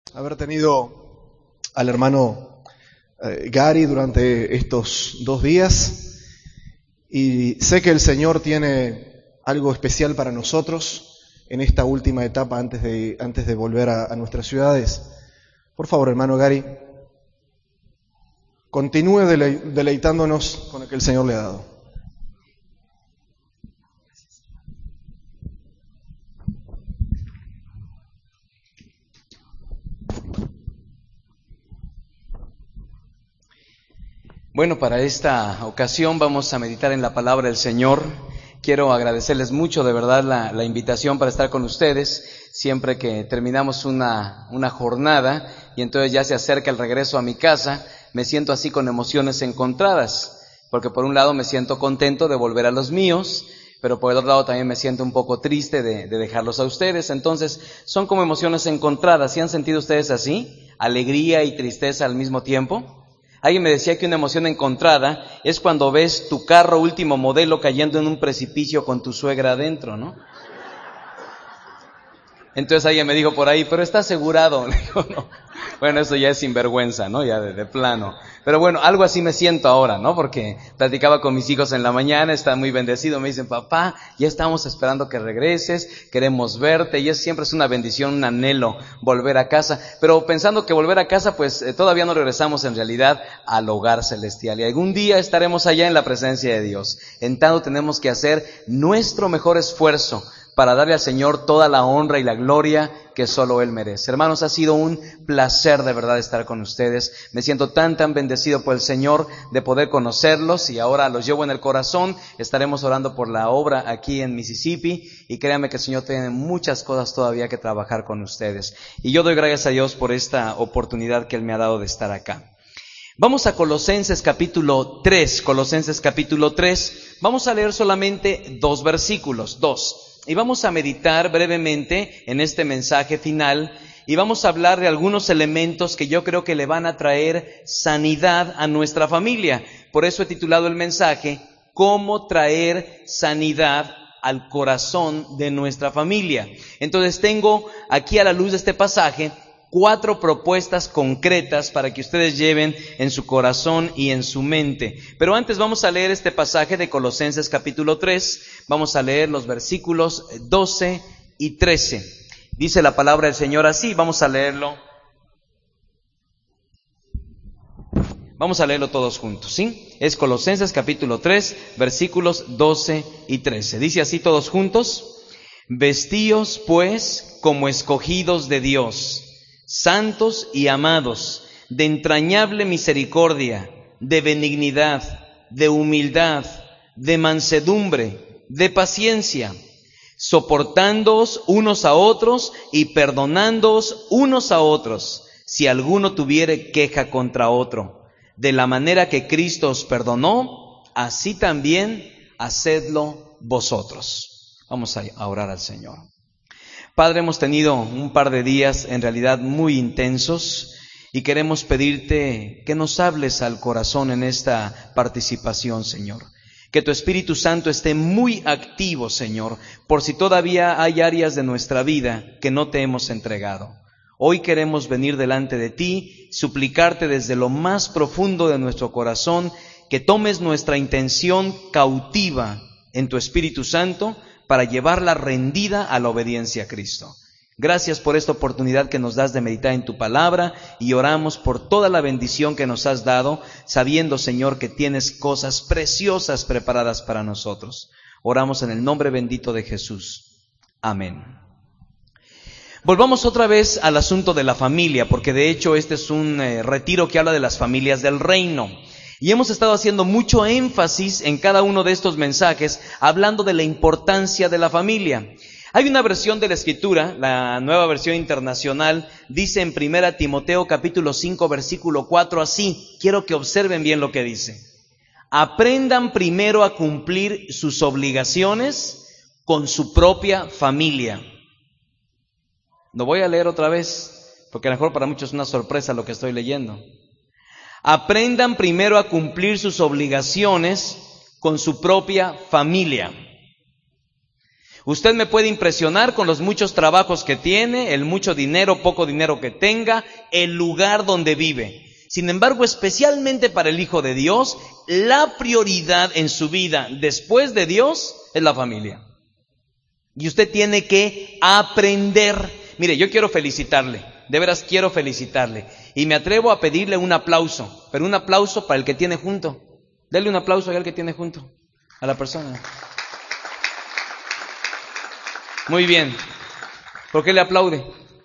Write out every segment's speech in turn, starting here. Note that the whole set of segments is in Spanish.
haber tenido al hermano Gary durante estos 2 días, y sé que el Señor tiene algo especial para nosotros en esta última etapa antes de volver a nuestras ciudades. Por favor, hermano Gary, continúe deleitándonos con lo que el Señor le ha dado. Bueno, para esta ocasión vamos a meditar en la palabra del Señor. Quiero agradecerles mucho de verdad la invitación para estar con ustedes. Siempre que terminamos una jornada y entonces ya se acerca el regreso a mi casa, me siento así con emociones encontradas, porque por un lado me siento contento de volver a los míos, pero por el otro lado también me siento un poco triste de dejarlos a ustedes. Entonces son como emociones encontradas. ¿Sí han sentido ustedes así? Alegría y tristeza al mismo tiempo. Alguien me decía que una emoción encontrada es cuando ves tu carro último modelo cayendo en un precipicio con tu suegra adentro, ¿no? Entonces alguien me dijo por ahí, pero está asegurado. Le digo, no. Bueno, eso ya es sinvergüenza, ¿no? Ya de plano. Pero bueno, algo así me siento ahora, ¿no? Porque platicaba con mis hijos en la mañana, están muy bendecidos, me dicen, papá, ya estamos esperando que regreses, queremos verte, y siempre es una bendición, un anhelo volver a casa. Pero pensando que volver a casa, pues todavía no regresamos en realidad al hogar celestial. Y algún día estaremos allá en la presencia de Dios. En tanto tenemos que hacer nuestro mejor esfuerzo para darle al Señor toda la honra y la gloria que solo Él merece. Hermanos, ha sido un placer de verdad estar con ustedes. Me siento tan bendecido por el Señor de poder conocerlos, y ahora los llevo en el corazón. Estaremos orando por la obra aquí en Mississippi, y créanme que el Señor tiene muchas cosas todavía que trabajar con ustedes. Y yo doy gracias a Dios por esta oportunidad que Él me ha dado de estar acá. Vamos a Colosenses capítulo 3. Colosenses capítulo 3. Vamos a leer solamente 2 versículos, 2. Y vamos a meditar brevemente en este mensaje final, y vamos a hablar de algunos elementos que yo creo que le van a traer sanidad a nuestra familia. Por eso he titulado el mensaje, ¿cómo traer sanidad al corazón de nuestra familia? Entonces tengo aquí, a la luz de este pasaje, 4 propuestas concretas para que ustedes lleven en su corazón y en su mente. Pero antes vamos a leer este pasaje de Colosenses capítulo 3. Vamos a leer los versículos 12 y 13. Dice la palabra del Señor así, vamos a leerlo. Vamos a leerlo todos juntos, ¿sí? Es Colosenses capítulo 3, versículos 12 y 13. Dice así todos juntos: vestíos pues como escogidos de Dios, santos y amados, de entrañable misericordia, de benignidad, de humildad, de mansedumbre, de paciencia, soportándoos unos a otros y perdonándoos unos a otros, si alguno tuviere queja contra otro. De la manera que Cristo os perdonó, así también hacedlo vosotros. Vamos a orar al Señor. Padre, hemos tenido un par de días en realidad muy intensos, y queremos pedirte que nos hables al corazón en esta participación, Señor. Que tu Espíritu Santo esté muy activo, Señor, por si todavía hay áreas de nuestra vida que no te hemos entregado. Hoy queremos venir delante de ti, suplicarte desde lo más profundo de nuestro corazón que tomes nuestra intención cautiva en tu Espíritu Santo, para llevarla rendida a la obediencia a Cristo. Gracias por esta oportunidad que nos das de meditar en tu palabra, y oramos por toda la bendición que nos has dado, sabiendo, Señor, que tienes cosas preciosas preparadas para nosotros. Oramos en el nombre bendito de Jesús. Amén. Volvamos otra vez al asunto de la familia, porque de hecho este es un retiro que habla de las familias del reino. Y hemos estado haciendo mucho énfasis en cada uno de estos mensajes, hablando de la importancia de la familia. Hay una versión de la Escritura, la Nueva Versión Internacional, dice en 1 Timoteo capítulo 5 versículo 4 así. Quiero que observen bien lo que dice. Aprendan primero a cumplir sus obligaciones con su propia familia. Lo voy a leer otra vez, porque a lo mejor para muchos es una sorpresa lo que estoy leyendo. Aprendan primero a cumplir sus obligaciones con su propia familia. Usted me puede impresionar con los muchos trabajos que tiene, el mucho dinero, poco dinero que tenga, el lugar donde vive. Sin embargo, especialmente para el Hijo de Dios, la prioridad en su vida después de Dios es la familia. Y usted tiene que aprender. Mire, yo quiero felicitarle, de veras quiero felicitarle. Y me atrevo a pedirle un aplauso, pero un aplauso para el que tiene junto. Dele un aplauso al que tiene junto, a la persona. Muy bien. ¿Por qué le aplaude?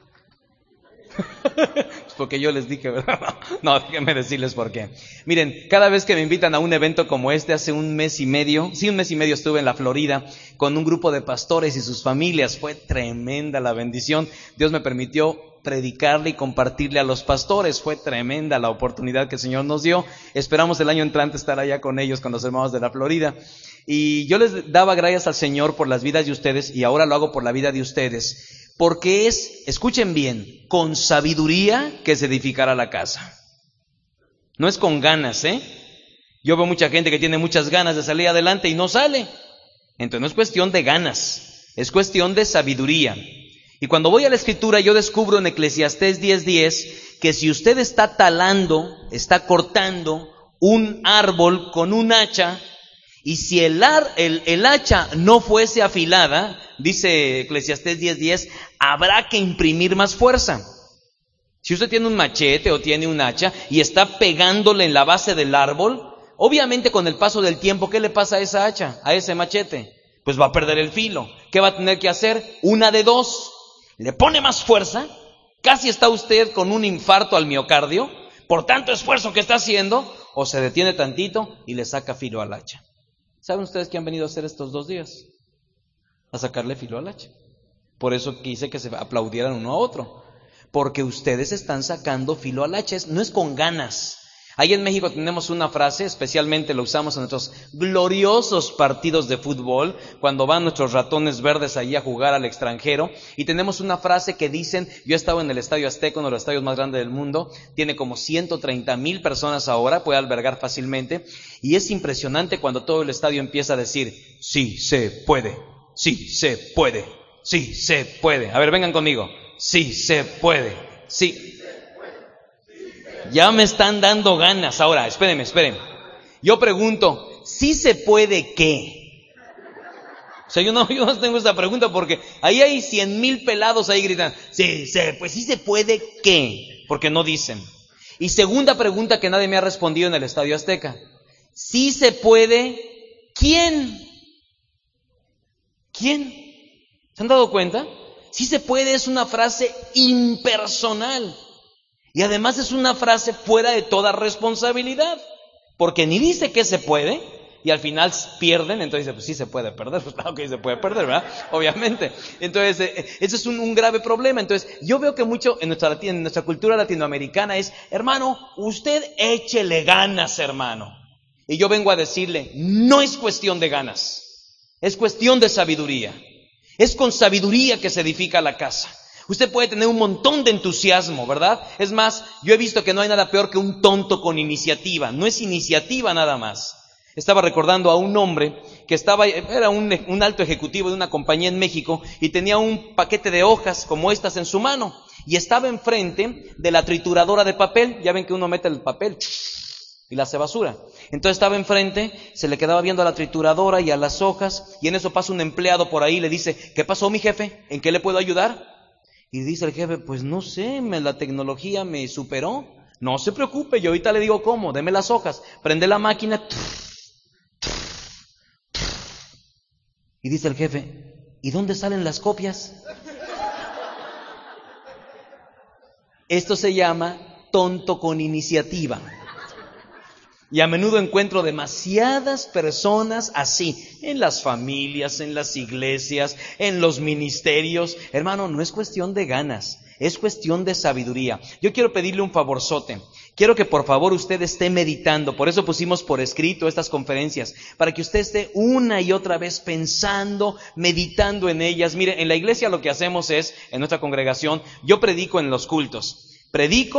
Porque yo les dije, ¿verdad? No, déjenme decirles por qué. Miren, cada vez que me invitan a un evento como este, hace un mes y medio estuve en la Florida con un grupo de pastores y sus familias. Fue tremenda la bendición. Dios me permitió predicarle y compartirle a los pastores. Fue tremenda la oportunidad que el Señor nos dio. Esperamos el año entrante estar allá con ellos, con los hermanos de la Florida. Y yo les daba gracias al Señor por las vidas de ustedes, y ahora lo hago por la vida de ustedes, porque es, escuchen bien, con sabiduría que se edificará la casa. No es con ganas, Yo veo mucha gente que tiene muchas ganas de salir adelante y no sale. Entonces no es cuestión de ganas, es cuestión de sabiduría. Y cuando voy a la Escritura, yo descubro en Eclesiastés 10:10 que si usted está talando, está cortando un árbol con un hacha, y si el hacha no fuese afilada, dice Eclesiastés 10:10, habrá que imprimir más fuerza. Si usted tiene un machete o tiene un hacha y está pegándole en la base del árbol, obviamente con el paso del tiempo, ¿qué le pasa a esa hacha, a ese machete? Pues va a perder el filo. ¿Qué va a tener que hacer? Una de dos. Le pone más fuerza, casi está usted con un infarto al miocardio, por tanto esfuerzo que está haciendo, o se detiene tantito y le saca filo al hacha. ¿Saben ustedes qué han venido a hacer estos 2 días? A sacarle filo al hacha. Por eso quise que se aplaudieran uno a otro. Porque ustedes están sacando filo al hacha. No es con ganas. Ahí en México tenemos una frase, especialmente lo usamos en nuestros gloriosos partidos de fútbol, cuando van nuestros ratones verdes allí a jugar al extranjero. Y tenemos una frase que dicen, yo he estado en el Estadio Azteca, uno de los estadios más grandes del mundo, tiene como 130,000 personas ahora, puede albergar fácilmente. Y es impresionante cuando todo el estadio empieza a decir, sí se puede, sí se puede, sí se puede. A ver, vengan conmigo, sí se puede, sí. Ya me están dando ganas. Ahora, espérenme. Yo pregunto, ¿sí se puede qué? O sea, yo no tengo esta pregunta porque ahí hay 100,000 pelados ahí gritando, sí se puede qué, porque no dicen. Y segunda pregunta que nadie me ha respondido en el Estadio Azteca, ¿sí se puede quién? ¿Quién? ¿Se han dado cuenta? Sí se puede es una frase impersonal. Y además es una frase fuera de toda responsabilidad, porque ni dice que se puede, y al final pierden, entonces dice, pues sí se puede perder, pues claro que sí se puede perder, ¿verdad? Obviamente. Entonces, eso es un grave problema. Entonces, yo veo que mucho en nuestra cultura latinoamericana es, hermano, usted échele ganas, hermano. Y yo vengo a decirle, no es cuestión de ganas, es cuestión de sabiduría. Es con sabiduría que se edifica la casa. Usted puede tener un montón de entusiasmo, ¿verdad? Es más, yo he visto que no hay nada peor que un tonto con iniciativa. No es iniciativa nada más. Estaba recordando a un hombre que era un alto ejecutivo de una compañía en México y tenía un paquete de hojas como estas en su mano. Y estaba enfrente de la trituradora de papel. Ya ven que uno mete el papel y la hace basura. Entonces estaba enfrente, se le quedaba viendo a la trituradora y a las hojas. Y en eso pasa un empleado por ahí y le dice, ¿qué pasó, mi jefe? ¿En qué le puedo ayudar? Y dice el jefe, pues no sé, la tecnología me superó. No se preocupe, yo ahorita le digo cómo, deme las hojas. Prende la máquina. Y dice el jefe, ¿y dónde salen las copias? Esto se llama tonto con iniciativa. Y a menudo encuentro demasiadas personas así, en las familias, en las iglesias, en los ministerios. Hermano, no es cuestión de ganas, es cuestión de sabiduría. Yo quiero pedirle un favorzote. Quiero que por favor usted esté meditando. Por eso pusimos por escrito estas conferencias, para que usted esté una y otra vez pensando, meditando en ellas. Mire, en la iglesia lo que hacemos es, en nuestra congregación, yo predico en los cultos. Predico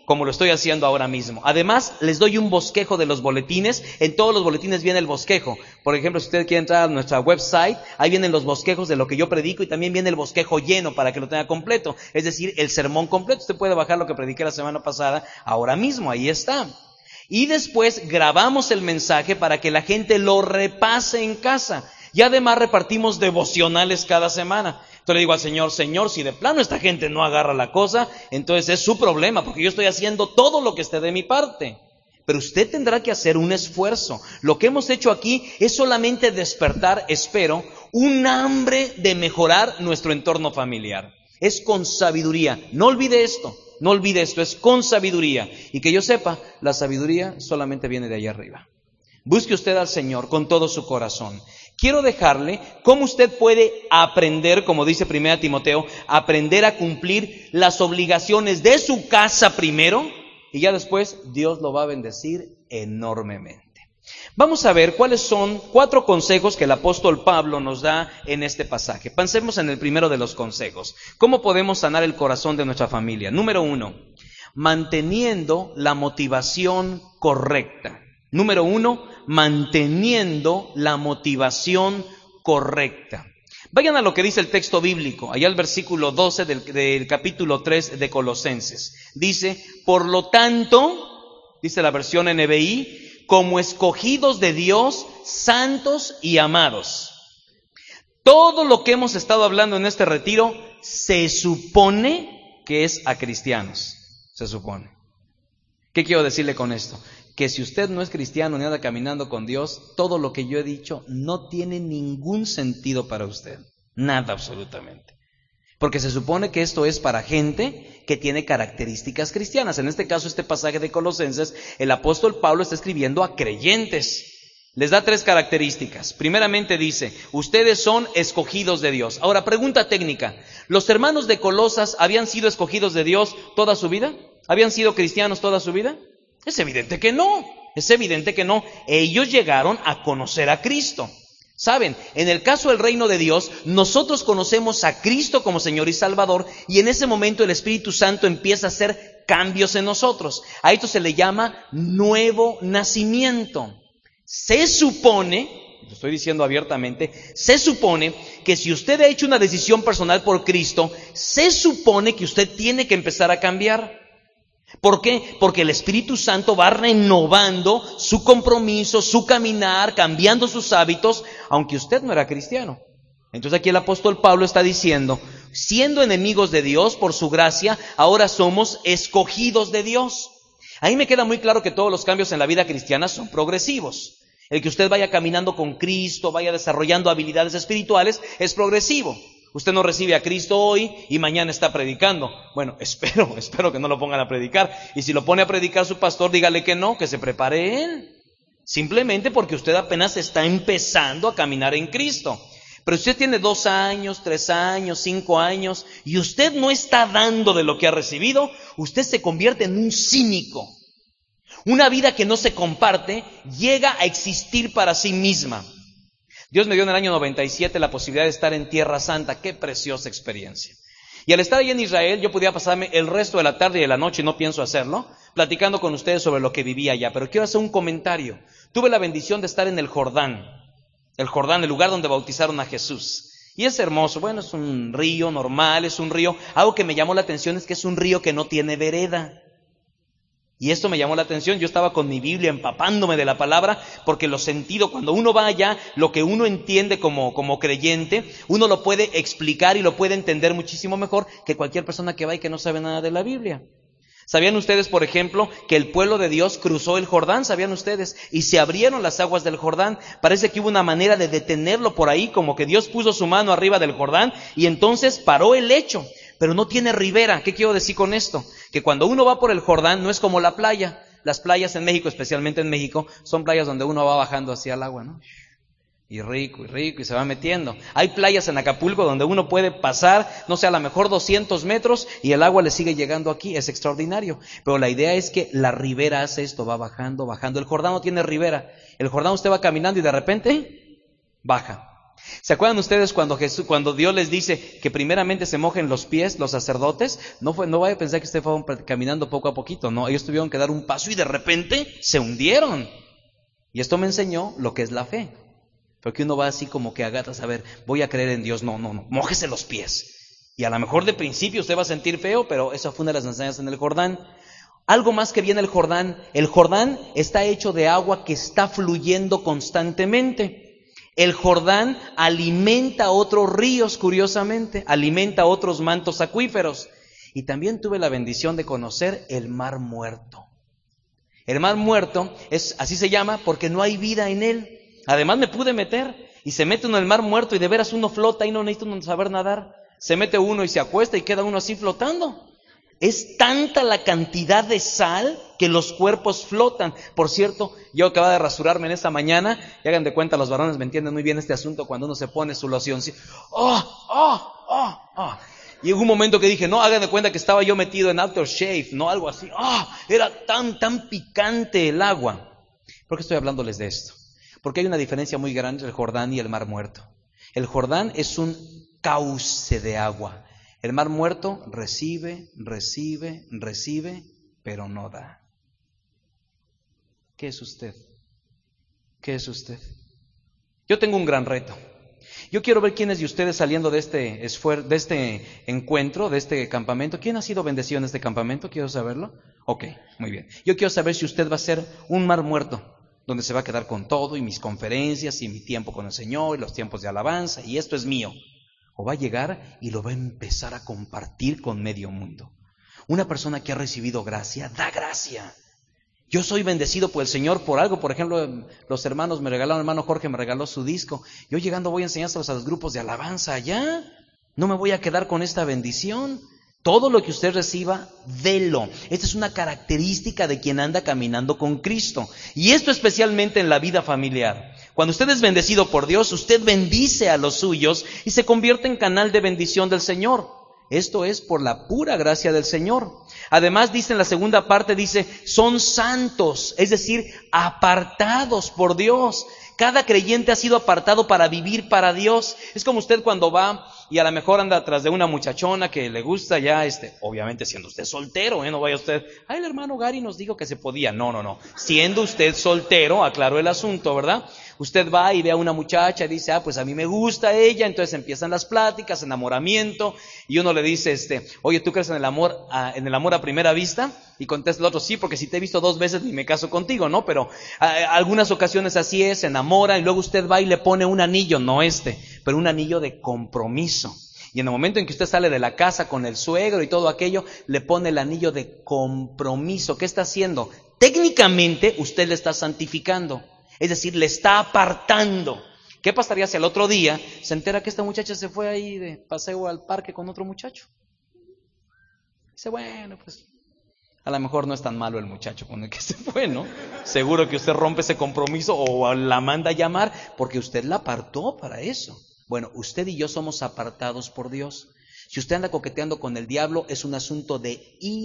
como lo estoy haciendo ahora mismo. Además, les doy un bosquejo de los boletines. En todos los boletines viene el bosquejo. Por ejemplo, si usted quiere entrar a nuestra website, ahí vienen los bosquejos de lo que yo predico y también viene el bosquejo lleno para que lo tenga completo. Es decir, el sermón completo. Usted puede bajar lo que prediqué la semana pasada ahora mismo, ahí está. Y después grabamos el mensaje para que la gente lo repase en casa. Y además repartimos devocionales cada semana. Entonces le digo al Señor, Señor, si de plano esta gente no agarra la cosa, entonces es su problema, porque yo estoy haciendo todo lo que esté de mi parte. Pero usted tendrá que hacer un esfuerzo. Lo que hemos hecho aquí es solamente despertar, espero, un hambre de mejorar nuestro entorno familiar. Es con sabiduría. No olvide esto, es con sabiduría. Y que yo sepa, la sabiduría solamente viene de allá arriba. Busque usted al Señor con todo su corazón. Quiero dejarle cómo usted puede aprender, como dice 1 Timoteo, aprender a cumplir las obligaciones de su casa primero y ya después Dios lo va a bendecir enormemente. Vamos a ver cuáles son 4 consejos que el apóstol Pablo nos da en este pasaje. Pensemos en el primero de los consejos. ¿Cómo podemos sanar el corazón de nuestra familia? Número 1, manteniendo la motivación correcta. Número 1, manteniendo la motivación correcta. Vayan a lo que dice el texto bíblico, allá al versículo 12 del capítulo 3 de Colosenses. Dice, por lo tanto, dice la versión NBI, como escogidos de Dios, santos y amados. Todo lo que hemos estado hablando en este retiro se supone que es a cristianos. Se supone. ¿Qué quiero decirle con esto? Que si usted no es cristiano ni anda caminando con Dios, todo lo que yo he dicho no tiene ningún sentido para usted. Nada absolutamente. Porque se supone que esto es para gente que tiene características cristianas. En este caso, este pasaje de Colosenses, el apóstol Pablo está escribiendo a creyentes. Les da 3 características. Primeramente dice, ustedes son escogidos de Dios. Ahora, pregunta técnica. ¿Los hermanos de Colosas habían sido escogidos de Dios toda su vida? ¿Habían sido cristianos toda su vida? Es evidente que no. Ellos llegaron a conocer a Cristo. Saben, en el caso del reino de Dios, nosotros conocemos a Cristo como Señor y Salvador y en ese momento el Espíritu Santo empieza a hacer cambios en nosotros. A esto se le llama nuevo nacimiento. Se supone, lo estoy diciendo abiertamente, se supone que si usted ha hecho una decisión personal por Cristo, se supone que usted tiene que empezar a cambiar. ¿Por qué? Porque el Espíritu Santo va renovando su compromiso, su caminar, cambiando sus hábitos, aunque usted no era cristiano. Entonces aquí el apóstol Pablo está diciendo, siendo enemigos de Dios por su gracia, ahora somos escogidos de Dios. Ahí me queda muy claro que todos los cambios en la vida cristiana son progresivos. El que usted vaya caminando con Cristo, vaya desarrollando habilidades espirituales, es progresivo. Usted no recibe a Cristo hoy y mañana está predicando. Bueno, espero que no lo pongan a predicar. Y si lo pone a predicar su pastor, dígale que no, que se prepare él. Simplemente porque usted apenas está empezando a caminar en Cristo. Pero si usted tiene 2 años, 3 años, 5 años y usted no está dando de lo que ha recibido, usted se convierte en un cínico. Una vida que no se comparte llega a existir para sí misma. Dios me dio en el año 97 la posibilidad de estar en Tierra Santa. ¡Qué preciosa experiencia! Y al estar ahí en Israel, yo podía pasarme el resto de la tarde y de la noche, y no pienso hacerlo, platicando con ustedes sobre lo que vivía allá. Pero quiero hacer un comentario. Tuve la bendición de estar en el Jordán, el lugar donde bautizaron a Jesús. Y es hermoso. Bueno, es un río normal, es un río. Algo que me llamó la atención es que es un río que no tiene vereda. Y esto me llamó la atención. Yo estaba con mi Biblia empapándome de la palabra, porque lo sentido, cuando uno va allá, lo que uno entiende como creyente, uno lo puede explicar y lo puede entender muchísimo mejor que cualquier persona que va y que no sabe nada de la Biblia. ¿Sabían ustedes, por ejemplo, que el pueblo de Dios cruzó el Jordán? ¿Sabían ustedes? Y se abrieron las aguas del Jordán. Parece que hubo una manera de detenerlo por ahí, como que Dios puso su mano arriba del Jordán y entonces paró el lecho. Pero no tiene ribera. ¿Qué quiero decir con esto? Que cuando uno va por el Jordán no es como la playa. Las playas en México, especialmente en México, son playas donde uno va bajando hacia el agua, ¿no? Y rico, y se va metiendo. Hay playas en Acapulco donde uno puede pasar, no sé, a lo mejor 200 metros y el agua le sigue llegando aquí. Es extraordinario. Pero la idea es que la ribera hace esto, va bajando, bajando. El Jordán no tiene ribera. El Jordán usted va caminando y de repente baja. ¿Se acuerdan ustedes cuando Dios les dice que primeramente se mojen los pies los sacerdotes? No vaya a pensar que ustedes fueron caminando poco a poquito, no, ellos tuvieron que dar un paso y de repente se hundieron. Y esto me enseñó lo que es la fe. Porque uno va así como que agatas, a ver, voy a creer en Dios, no, mójese los pies. Y a lo mejor de principio usted va a sentir feo, pero eso fue una de las enseñanzas en el Jordán. Algo más que viene el Jordán está hecho de agua que está fluyendo constantemente. El Jordán alimenta otros ríos, curiosamente, alimenta otros mantos acuíferos. Y también tuve la bendición de conocer el Mar Muerto. El Mar Muerto así se llama porque no hay vida en él. Además me pude meter y se mete uno en el Mar Muerto y de veras uno flota y no necesita uno saber nadar. Se mete uno y se acuesta y queda uno así flotando. Es tanta la cantidad de sal que los cuerpos flotan. Por cierto, yo acababa de rasurarme en esta mañana y hagan de cuenta, los varones me entienden muy bien este asunto cuando uno se pone su loción. Y hubo un momento que dije, no, hagan de cuenta que estaba yo metido en aftershave, no algo así. Era tan picante el agua. ¿Por qué estoy hablándoles de esto? Porque hay una diferencia muy grande entre el Jordán y el Mar Muerto. El Jordán es un cauce de agua. El Mar Muerto recibe, pero no da. ¿Qué es usted? ¿Qué es usted? Yo tengo un gran reto. Yo quiero ver quiénes de ustedes saliendo de este encuentro, de este campamento. ¿Quién ha sido bendecido en este campamento? ¿Quiero saberlo? Ok, muy bien. Yo quiero saber si usted va a ser un Mar Muerto, donde se va a quedar con todo, y mis conferencias, y mi tiempo con el Señor, y los tiempos de alabanza, y esto es mío. O va a llegar y lo va a empezar a compartir con medio mundo. Una persona que ha recibido gracia, da gracia. Yo soy bendecido por el Señor por algo. Por ejemplo, los hermanos me regalaron, el hermano Jorge me regaló su disco. Yo llegando voy a enseñárselos a los grupos de alabanza allá. No me voy a quedar con esta bendición. Todo lo que usted reciba, délo. Esta es una característica de quien anda caminando con Cristo. Y esto especialmente en la vida familiar. Cuando usted es bendecido por Dios, usted bendice a los suyos y se convierte en canal de bendición del Señor. Esto es por la pura gracia del Señor. Además dice en la segunda parte, dice, son santos, es decir, apartados por Dios. Cada creyente ha sido apartado para vivir para Dios. Es como usted cuando va y a lo mejor anda atrás de una muchachona que le gusta ya, obviamente siendo usted soltero, no vaya usted, el hermano Gary nos dijo que se podía. No. Siendo usted soltero, aclaró el asunto, ¿verdad? Usted va y ve a una muchacha y dice, pues a mí me gusta ella, entonces empiezan las pláticas, enamoramiento, y uno le dice, oye, ¿tú crees en el amor a primera vista? Y contesta el otro, sí, porque si te he visto 2 veces ni me caso contigo, ¿no? Pero algunas ocasiones así es, se enamora y luego usted va y le pone un anillo, no pero un anillo de compromiso. Y en el momento en que usted sale de la casa con el suegro y todo aquello, le pone el anillo de compromiso. ¿Qué está haciendo? Técnicamente usted le está santificando. Es decir, le está apartando. ¿Qué pasaría si al otro día se entera que esta muchacha se fue ahí de paseo al parque con otro muchacho? Dice, bueno, pues a lo mejor no es tan malo el muchacho con el que se fue, ¿no? Seguro que usted rompe ese compromiso o la manda a llamar porque usted la apartó para eso. Bueno, usted y yo somos apartados por Dios. Si usted anda coqueteando con el diablo, es un asunto de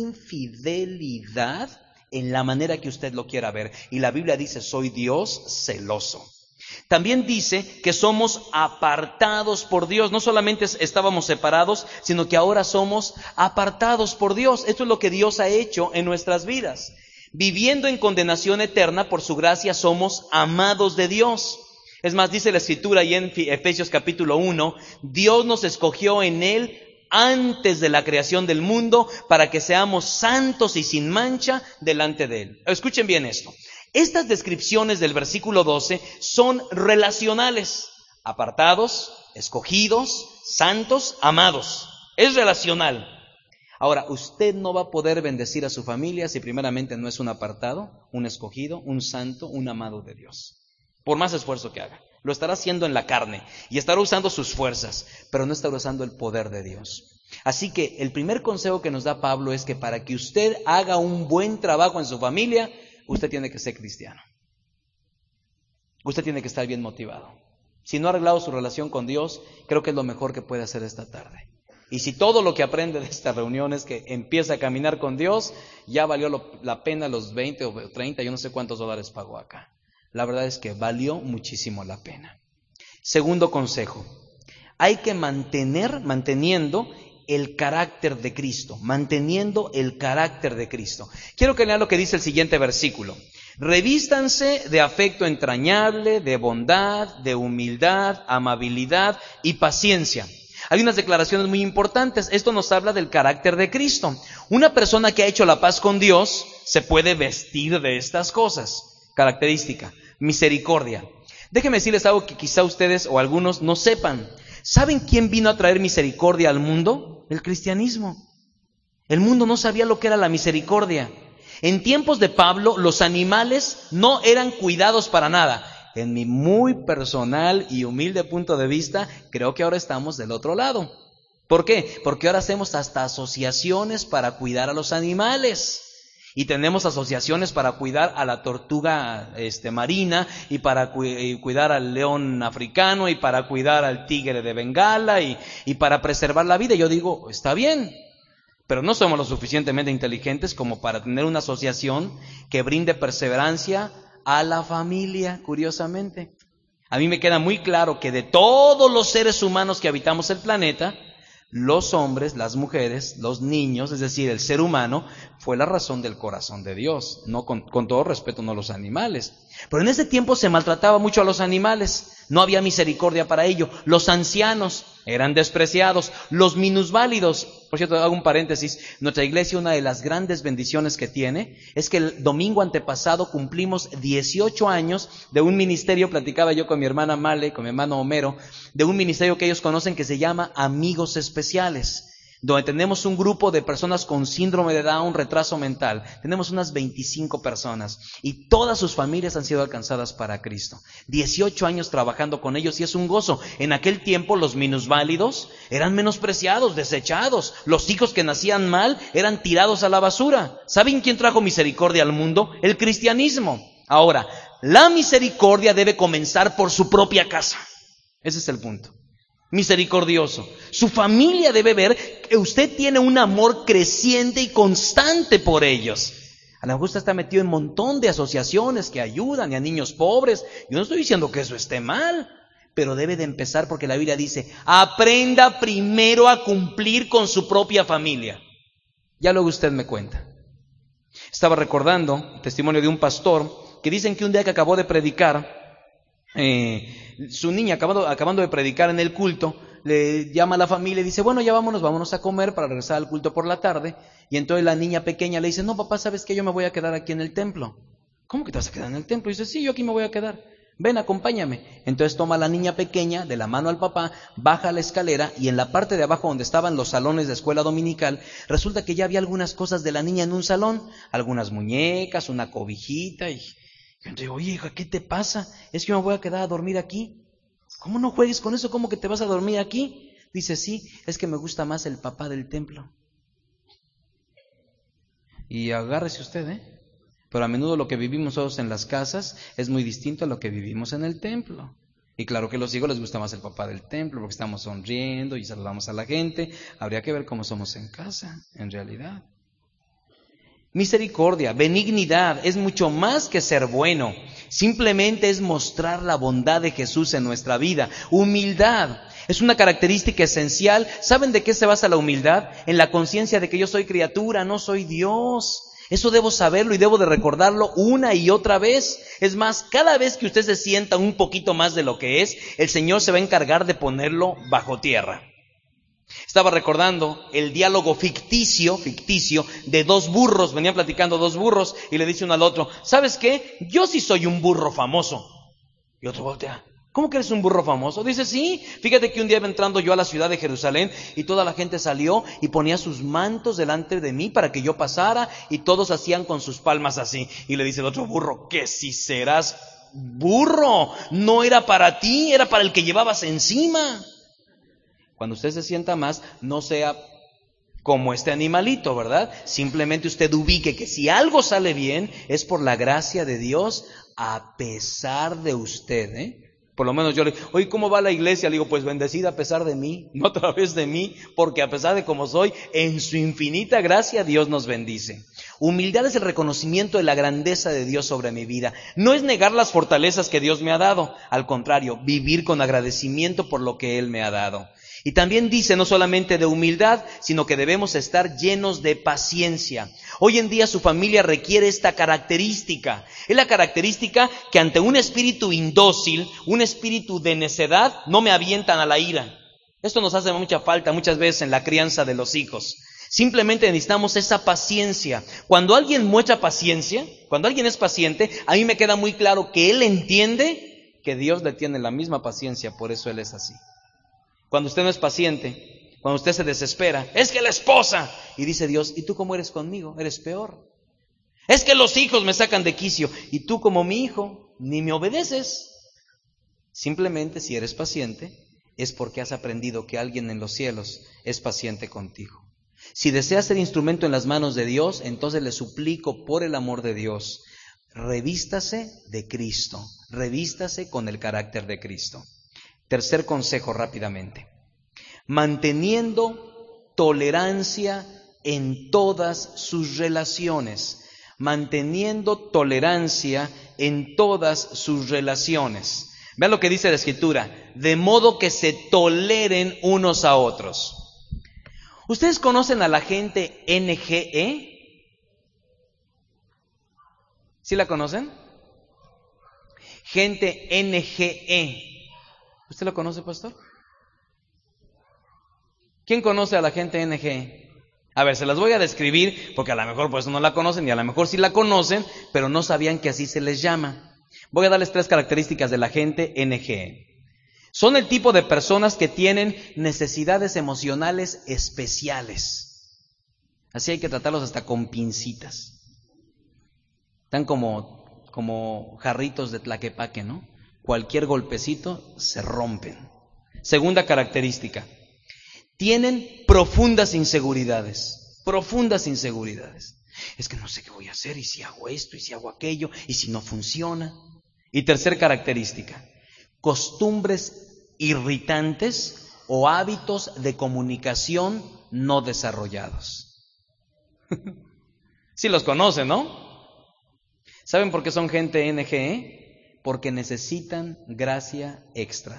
infidelidad en la manera que usted lo quiera ver. Y la Biblia dice, soy Dios celoso. También dice que somos apartados por Dios. No solamente estábamos separados, sino que ahora somos apartados por Dios. Esto es lo que Dios ha hecho en nuestras vidas. Viviendo en condenación eterna, por su gracia somos amados de Dios. Es más, dice la Escritura ahí en Efesios capítulo 1, Dios nos escogió en Él antes de la creación del mundo para que seamos santos y sin mancha delante de Él. Escuchen bien esto. Estas descripciones del versículo 12 son relacionales. Apartados, escogidos, santos, amados. Es relacional. Ahora, usted no va a poder bendecir a su familia si primeramente no es un apartado, un escogido, un santo, un amado de Dios. Por más esfuerzo que haga. Lo estará haciendo en la carne y estará usando sus fuerzas, pero no estará usando el poder de Dios. Así que el primer consejo que nos da Pablo es que para que usted haga un buen trabajo en su familia, usted tiene que ser cristiano. Usted tiene que estar bien motivado. Si no ha arreglado su relación con Dios, creo que es lo mejor que puede hacer esta tarde. Y si todo lo que aprende de esta reunión es que empieza a caminar con Dios, ya valió la pena los 20 o 30, yo no sé cuántos dólares pagó acá. La verdad es que valió muchísimo la pena. Segundo consejo, hay que manteniendo el carácter de Cristo, manteniendo el carácter de Cristo. Quiero que lean lo que dice el siguiente versículo. Revístanse de afecto entrañable, de bondad, de humildad, amabilidad y paciencia. Hay unas declaraciones muy importantes. Esto nos habla del carácter de Cristo. Una persona que ha hecho la paz con Dios se puede vestir de estas cosas. Característica, misericordia. Déjenme decirles algo que quizá ustedes o algunos no sepan. ¿Saben quién vino a traer misericordia al mundo? El cristianismo. El mundo no sabía lo que era la misericordia. En tiempos de Pablo, los animales no eran cuidados para nada. En mi muy personal y humilde punto de vista, creo que ahora estamos del otro lado. ¿Por qué? Porque ahora hacemos hasta asociaciones para cuidar a los animales. Y tenemos asociaciones para cuidar a la tortuga marina, y para cuidar al león africano, y para cuidar al tigre de Bengala, y para preservar la vida. Y yo digo, está bien, pero no somos lo suficientemente inteligentes como para tener una asociación que brinde perseverancia a la familia, curiosamente. A mí me queda muy claro que de todos los seres humanos que habitamos el planeta, los hombres, las mujeres, los niños, es decir, el ser humano, fue la razón del corazón de Dios. No, con todo respeto, no los animales. Pero en ese tiempo se maltrataba mucho a los animales. No había misericordia para ello. Los ancianos eran despreciados. Los minusválidos. Por cierto, hago un paréntesis. Nuestra iglesia, una de las grandes bendiciones que tiene es que el domingo antepasado cumplimos 18 años de un ministerio. Platicaba yo con mi hermana Male, con mi hermano Homero, de un ministerio que ellos conocen que se llama Amigos Especiales, donde tenemos un grupo de personas con síndrome de Down, retraso mental. Tenemos unas 25 personas y todas sus familias han sido alcanzadas para Cristo. 18 años trabajando con ellos y es un gozo. En aquel tiempo los minusválidos eran menospreciados, desechados. Los hijos que nacían mal eran tirados a la basura. ¿Saben quién trajo misericordia al mundo? El cristianismo. Ahora, la misericordia debe comenzar por su propia casa. Ese es el punto. Misericordioso. Su familia debe ver que usted tiene un amor creciente y constante por ellos. A lo mejor usted está metido en un montón de asociaciones que ayudan y a niños pobres. Yo no estoy diciendo que eso esté mal, pero debe de empezar porque la Biblia dice, aprenda primero a cumplir con su propia familia. Ya luego usted me cuenta. Estaba recordando el testimonio de un pastor que dicen que un día que acabó de predicar, su niña acabando de predicar en el culto, le llama a la familia y dice, bueno, ya vámonos a comer para regresar al culto por la tarde. Y entonces la niña pequeña le dice, no papá, ¿sabes qué? Yo me voy a quedar aquí en el templo. ¿Cómo que te vas a quedar en el templo? Y dice, sí, yo aquí me voy a quedar. Ven, acompáñame. Entonces toma a la niña pequeña de la mano al papá, baja la escalera y en la parte de abajo donde estaban los salones de escuela dominical, resulta que ya había algunas cosas de la niña en un salón, algunas muñecas, una cobijita y... Yo digo, oye, hija, ¿qué te pasa? Es que yo me voy a quedar a dormir aquí. ¿Cómo no juegues con eso? ¿Cómo que te vas a dormir aquí? Dice, sí, es que me gusta más el papá del templo. Y agárrese usted, Pero a menudo lo que vivimos nosotros en las casas es muy distinto a lo que vivimos en el templo. Y claro que a los hijos les gusta más el papá del templo porque estamos sonriendo y saludamos a la gente. Habría que ver cómo somos en casa, en realidad. Misericordia, benignidad, es mucho más que ser bueno. Simplemente es mostrar la bondad de Jesús en nuestra vida. Humildad es una característica esencial. ¿Saben de qué se basa la humildad? En la conciencia de que yo soy criatura, no soy Dios. Eso debo saberlo y debo de recordarlo una y otra vez. Es más, cada vez que usted se sienta un poquito más de lo que es, el Señor se va a encargar de ponerlo bajo tierra. Estaba recordando el diálogo ficticio de dos burros. Venían platicando dos burros y le dice uno al otro, ¿sabes qué? Yo sí soy un burro famoso. Y otro voltea, ¿cómo que eres un burro famoso? Dice, sí, fíjate que un día iba entrando yo a la ciudad de Jerusalén y toda la gente salió y ponía sus mantos delante de mí para que yo pasara y todos hacían con sus palmas así. Y le dice el otro burro, que si serás burro, no era para ti, era para el que llevabas encima. Cuando usted se sienta más, no sea como este animalito, ¿verdad? Simplemente usted ubique que si algo sale bien, es por la gracia de Dios a pesar de usted, Por lo menos yo le digo, oye, ¿cómo va la iglesia? Le digo, pues bendecida a pesar de mí, no a través de mí, porque a pesar de cómo soy, en su infinita gracia Dios nos bendice. Humildad es el reconocimiento de la grandeza de Dios sobre mi vida. No es negar las fortalezas que Dios me ha dado, al contrario, vivir con agradecimiento por lo que Él me ha dado. Y también dice no solamente de humildad, sino que debemos estar llenos de paciencia. Hoy en día su familia requiere esta característica. Es la característica que ante un espíritu indócil, un espíritu de necedad, no me avientan a la ira. Esto nos hace mucha falta muchas veces en la crianza de los hijos. Simplemente necesitamos esa paciencia. Cuando alguien muestra paciencia, cuando alguien es paciente, a mí me queda muy claro que él entiende que Dios le tiene la misma paciencia, por eso él es así. Cuando usted no es paciente, cuando usted se desespera, es que la esposa, y dice Dios, ¿y tú cómo eres conmigo? Eres peor. Es que los hijos me sacan de quicio, y tú como mi hijo, ni me obedeces. Simplemente si eres paciente, es porque has aprendido que alguien en los cielos es paciente contigo. Si deseas ser instrumento en las manos de Dios, entonces le suplico por el amor de Dios, revístase de Cristo, revístase con el carácter de Cristo. Tercer consejo rápidamente, manteniendo tolerancia en todas sus relaciones, manteniendo tolerancia en todas sus relaciones. Vean lo que dice la Escritura, de modo que se toleren unos a otros. ¿Ustedes conocen a la gente NGE? ¿Sí la conocen? Gente NGE. ¿Usted lo conoce, pastor? ¿Quién conoce a la gente NGE? A ver, se las voy a describir, porque a lo mejor por eso no la conocen, y a lo mejor sí la conocen, pero no sabían que así se les llama. Voy a darles 3 características de la gente NGE. Son el tipo de personas que tienen necesidades emocionales especiales. Así hay que tratarlos hasta con pincitas. Están como jarritos de tlaquepaque, ¿no? Cualquier golpecito se rompen. Segunda característica, tienen profundas inseguridades. Profundas inseguridades. Es que no sé qué voy a hacer, y si hago esto, y si hago aquello, y si no funciona. Y tercera característica, costumbres irritantes o hábitos de comunicación no desarrollados. Sí los conocen, ¿no? ¿Saben por qué son gente NGE? Porque necesitan gracia extra.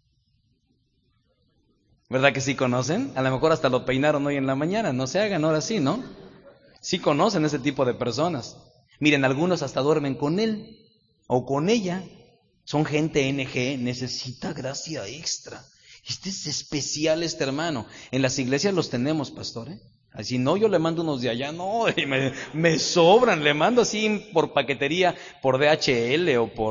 ¿Verdad que sí conocen? A lo mejor hasta lo peinaron hoy en la mañana, no se hagan ahora sí, ¿no? Sí conocen ese tipo de personas. Miren, algunos hasta duermen con él o con ella. Son gente NG, necesita gracia extra. Este es especial, este hermano. En las iglesias los tenemos, pastor, ¿eh? Así no, yo le mando unos de allá, no, me sobran, le mando así por paquetería, por DHL o por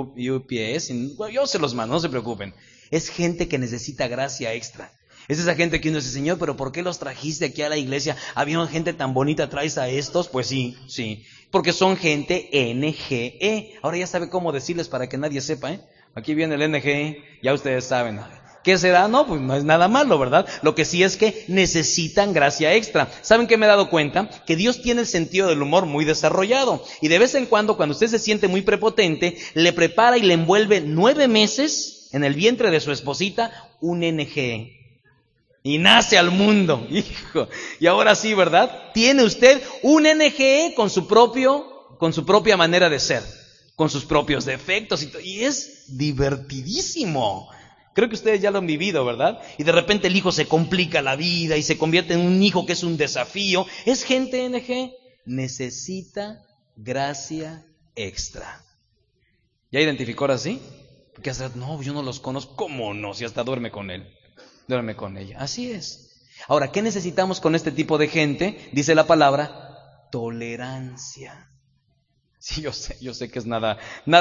UPS, yo se los mando, no se preocupen. Es gente que necesita gracia extra. Es esa gente que uno dice, Señor, pero ¿por qué los trajiste aquí a la iglesia? ¿Había gente tan bonita, traes a estos? Pues sí, porque son gente NGE. Ahora ya sabe cómo decirles para que nadie sepa, ¿eh? Aquí viene el NGE, ya ustedes saben. ¿Qué será? No, pues no es nada malo, ¿verdad? Lo que sí es que necesitan gracia extra. ¿Saben qué me he dado cuenta? Que Dios tiene el sentido del humor muy desarrollado. Y de vez en cuando usted se siente muy prepotente, le prepara y le envuelve 9 meses en el vientre de su esposita un NGE. Y nace al mundo, hijo. Y ahora sí, ¿verdad? Tiene usted un NGE con su propia manera de ser, con sus propios defectos y es divertidísimo. Creo que ustedes ya lo han vivido, ¿verdad? Y de repente el hijo se complica la vida y se convierte en un hijo que es un desafío. Es gente NG, necesita gracia extra. ¿Ya identificó ahora sí? Porque hace rato, no, yo no los conozco. ¿Cómo no? Si hasta duerme con él, duerme con ella. Así es. Ahora, ¿qué necesitamos con este tipo de gente? Dice la palabra, tolerancia. Sí, yo sé que es nada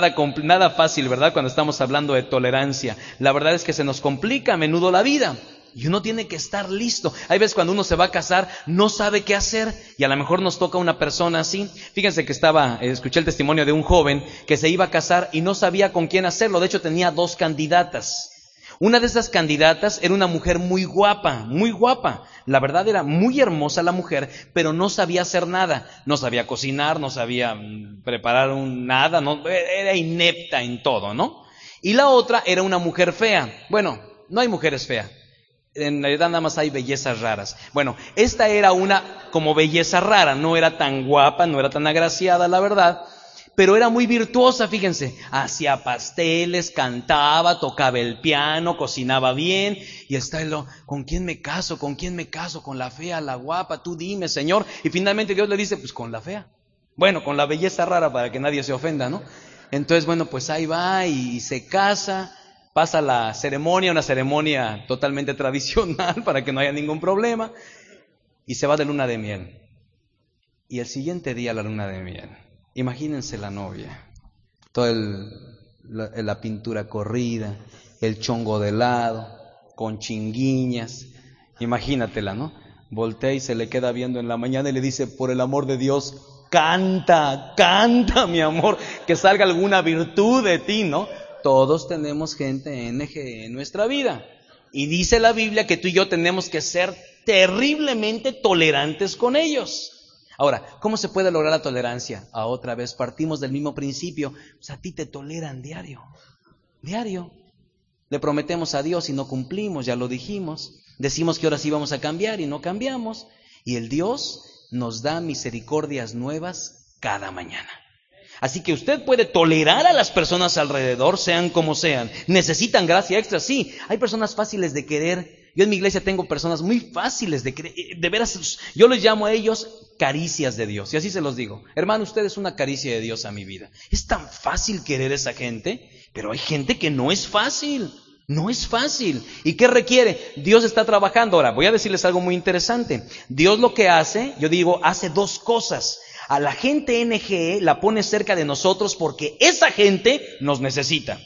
fácil, ¿verdad? Cuando estamos hablando de tolerancia. La verdad es que se nos complica a menudo la vida. Y uno tiene que estar listo. Hay veces cuando uno se va a casar, no sabe qué hacer. Y a lo mejor nos toca una persona así. Fíjense que escuché el testimonio de un joven que se iba a casar y no sabía con quién hacerlo. De hecho, tenía 2 candidatas. Una de esas candidatas era una mujer muy guapa, muy guapa. La verdad era muy hermosa la mujer, pero no sabía hacer nada. No sabía cocinar, no sabía preparar nada, no, era inepta en todo, ¿no? Y la otra era una mujer fea. Bueno, no hay mujeres feas. En realidad nada más hay bellezas raras. Bueno, esta era una como belleza rara. No era tan guapa, no era tan agraciada, la verdad. Pero era muy virtuosa, fíjense. Hacía pasteles, cantaba, tocaba el piano, cocinaba bien. Y está ¿con quién me caso? ¿Con quién me caso? ¿Con la fea, la guapa? Tú dime, Señor. Y finalmente Dios le dice, pues con la fea. Bueno, con la belleza rara para que nadie se ofenda, ¿no? Entonces, bueno, pues ahí va y se casa. Pasa la ceremonia, una ceremonia totalmente tradicional para que no haya ningún problema. Y se va de luna de miel. Y el siguiente día la luna de miel. Imagínense la novia. Toda la pintura corrida, el chongo de lado, con chinguiñas. Imagínatela, ¿no? Voltea y se le queda viendo en la mañana y le dice, por el amor de Dios, canta, canta, mi amor, que salga alguna virtud de ti, ¿no? Todos tenemos gente NG en nuestra vida. Y dice la Biblia que tú y yo tenemos que ser terriblemente tolerantes con ellos. Ahora, ¿cómo se puede lograr la tolerancia? Otra vez partimos del mismo principio. Pues a ti te toleran diario. Diario. Le prometemos a Dios y no cumplimos, ya lo dijimos. Decimos que ahora sí vamos a cambiar y no cambiamos. Y el Dios nos da misericordias nuevas cada mañana. Así que usted puede tolerar a las personas alrededor, sean como sean. ¿Necesitan gracia extra? Sí. Hay personas fáciles de querer. Yo en mi iglesia tengo personas muy fáciles de querer. De veras, yo les llamo a ellos caricias de Dios. Y así se los digo. Hermano, usted es una caricia de Dios a mi vida. Es tan fácil querer a esa gente, pero hay gente que no es fácil. No es fácil. ¿Y qué requiere? Dios está trabajando. Ahora, voy a decirles algo muy interesante. Dios lo que hace, yo digo, hace dos cosas. A la gente NGE la pone cerca de nosotros porque esa gente nos necesita.